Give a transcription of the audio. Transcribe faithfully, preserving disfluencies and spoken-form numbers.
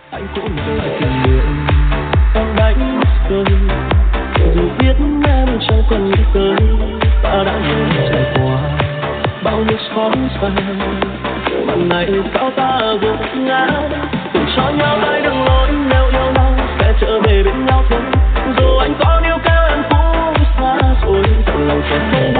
anh cũng phải kiên nhẫn em đánh rơi dù biết em chẳng cần nghĩ tới ta đã cùng trải qua bao nhiêu khó khăn mà ngày sao ta vội ngã cùng cho nhau tay đừng lối nếu yêu nhau sẽ trở về bên nhau thôi dù anh có níu kéo em cũng xa rồi thật lòng sẽ không